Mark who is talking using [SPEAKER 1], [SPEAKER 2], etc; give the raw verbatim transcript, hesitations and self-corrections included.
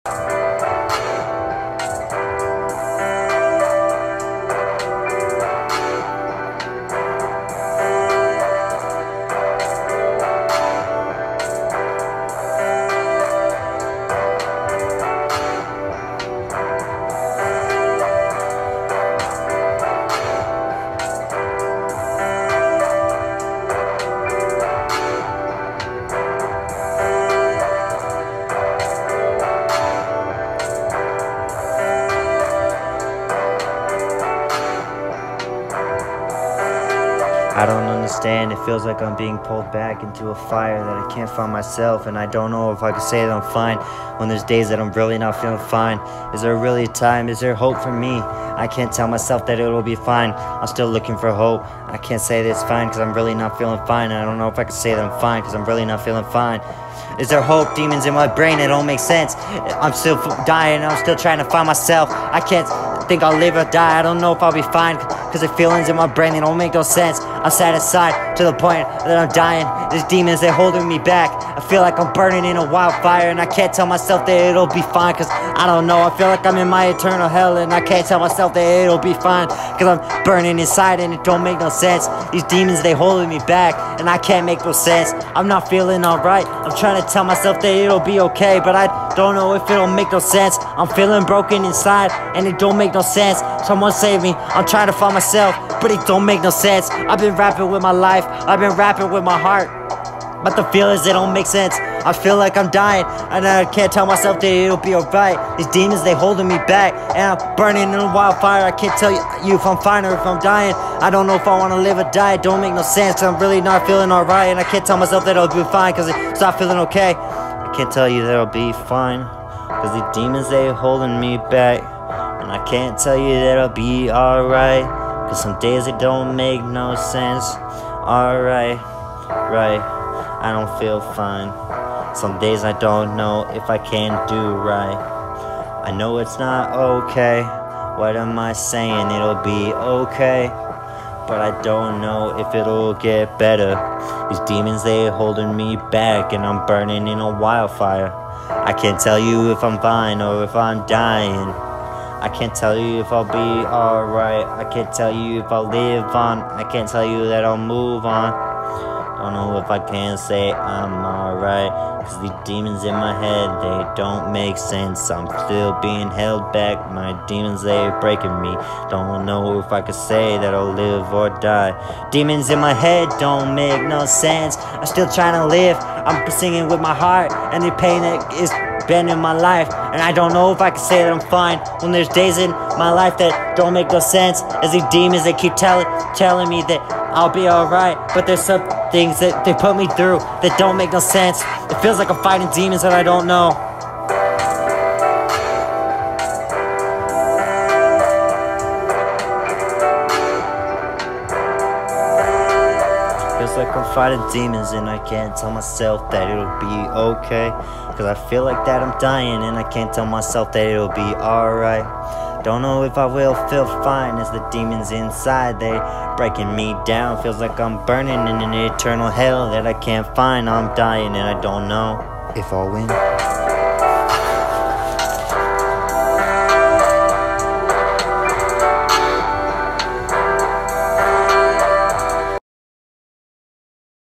[SPEAKER 1] I don't understand, it feels like I'm being pulled back into a fire that I can't find myself, and I don't know if I can say that I'm fine when there's days that I'm really not feeling fine. Is there really a time? Is there hope for me? I can't tell myself that it'll be fine. I'm still looking for hope. I can't say that it's fine because I'm really not feeling fine, and I don't know if I can say that I'm fine because I'm really not feeling fine. Is there hope? Demons in my brain, it don't make sense. I'm still dying, I'm still trying to find myself. I can't think I'll live or die, I don't know if I'll be fine, cause the feelings in my brain, they don't make no sense. I'm sad inside to the point that I'm dying. There's demons, they're holding me back. I feel like I'm burning in a wildfire, and I can't tell myself that it'll be fine, cause I don't know, I feel like I'm in my eternal hell, and I can't tell myself that it'll be fine, cause I'm burning inside and it don't make no sense. These demons, they holding me back, and I can't make no sense. I'm not feeling alright, I'm trying to tell myself that it'll be okay, but I don't know if it'll make no sense. I'm feeling broken inside, and it don't make no sense. Someone save me, I'm trying to find myself, but it don't make no sense. I've been rapping with my life, I've been rapping with my heart, but the feelings, they don't make sense. I feel like I'm dying, and I can't tell myself that it'll be alright. These demons, they holding me back, and I'm burning in a wildfire. I can't tell you if I'm fine or if I'm dying. I don't know if I want to live or die, it don't make no sense, cause I'm really not feeling alright, and I can't tell myself that it'll be fine, cause it's not feeling okay. I can't tell you that I'll be fine, cause the demons, they holding me back, and I can't tell you that I'll be alright, cause some days it don't make no sense. Alright, right, I don't feel fine. Some days I don't know if I can do right. I know it's not okay. What am I saying? It'll be okay, but I don't know if it'll get better. These demons, they holding me back, and I'm burning in a wildfire. I can't tell you if I'm fine or if I'm dying. I can't tell you if I'll be alright. I can't tell you if I'll live on. I can't tell you that I'll move on. Don't know if I can say I'm alright, cause the demons in my head, they don't make sense. I'm still being held back, my demons, they breaking me. Don't know if I could say that I'll live or die. Demons in my head don't make no sense. I'm still trying to live, I'm singing with my heart, and the pain that is been in my life, and I don't know if I can say that I'm fine when there's days in my life that don't make no sense. As these demons, they keep telling telling me that I'll be alright, but there's some things that they put me through that don't make no sense. It feels like I'm fighting demons that I don't know. Feels like I'm fighting demons, and I can't tell myself that it'll be okay, cause I feel like that I'm dying, and I can't tell myself that it'll be alright. Don't know if I will feel fine as the demons inside, they breaking me down. Feels like I'm burning in an eternal hell that I can't find. I'm dying, and I don't know if I'll win.